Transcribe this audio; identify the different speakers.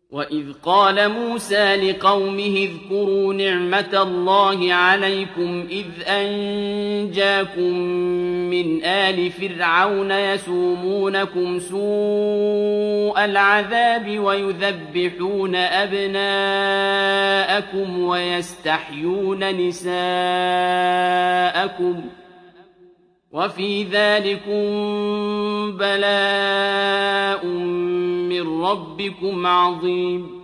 Speaker 1: وَإِذْ قَالَ مُوسَىٰ لِقَوْمِهِ اذْكُرُوا نِعْمَةَ اللَّهِ عَلَيْكُمْ إِذْ أَنجَاكُم مِّنْ آلِ فِرْعَوْنَ يَسُومُونَكُمْ سُوءَ الْعَذَابِ وَيُذَبِّحُونَ أَبْنَاءَكُمْ وَيَسْتَحْيُونَ نِسَاءَكُمْ ۚ وَفِي ذَٰلِكُم بَلَاءٌ مِّن رَّبِّكُمْ عَظِيمٌ